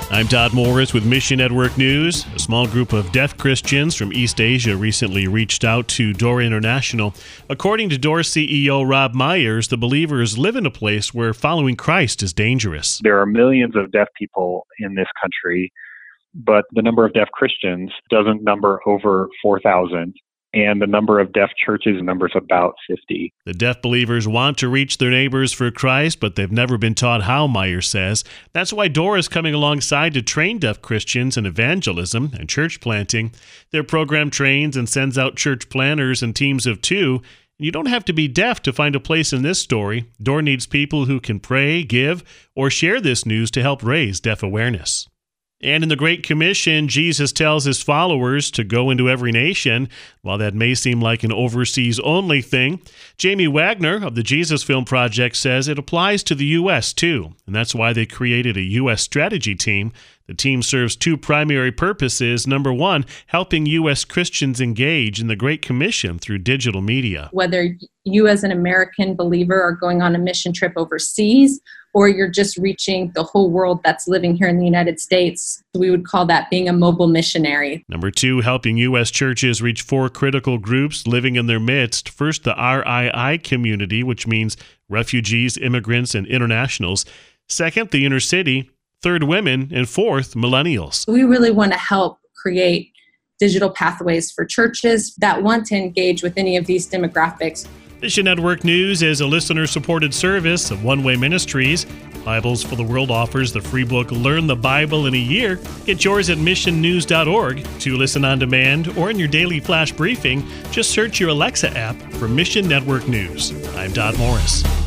I'm Todd Morris with Mission Network News. A small group of deaf Christians from East Asia recently reached out to Door International. According to Door CEO Rob Myers, the believers live in a place where following Christ is dangerous. There are millions of deaf people in this country, but the number of deaf Christians doesn't number over 4,000. And the number of deaf churches numbers about 50. The deaf believers want to reach their neighbors for Christ, but they've never been taught how, Myers says. That's why Door is coming alongside to train deaf Christians in evangelism and church planting. Their program trains and sends out church planners in teams of 2. You don't have to be deaf to find a place in this story. Door needs people who can pray, give, or share this news to help raise deaf awareness. And in the Great Commission, Jesus tells his followers to go into every nation. While that may seem like an overseas-only thing, Jamie Wagner of the Jesus Film Project says it applies to the U.S. too, and that's why they created a U.S. strategy team. The team serves 2 primary purposes. Number 1, helping U.S. Christians engage in the Great Commission through digital media. Whether you as an American believer are going on a mission trip overseas, or you're just reaching the whole world that's living here in the United States, we would call that being a mobile missionary. Number 2, helping U.S. churches reach 4 critical groups living in their midst. First, the RII community, which means refugees, immigrants, and internationals. Second, the inner city. Third, women. And fourth, millennials. We really want to help create digital pathways for churches that want to engage with any of these demographics. Mission Network News is a listener-supported service of One Way Ministries. Bibles for the World offers the free book Learn the Bible in a Year. Get yours at missionnews.org. To listen on demand or in your daily flash briefing, just search your Alexa app for Mission Network News. I'm Todd Morris.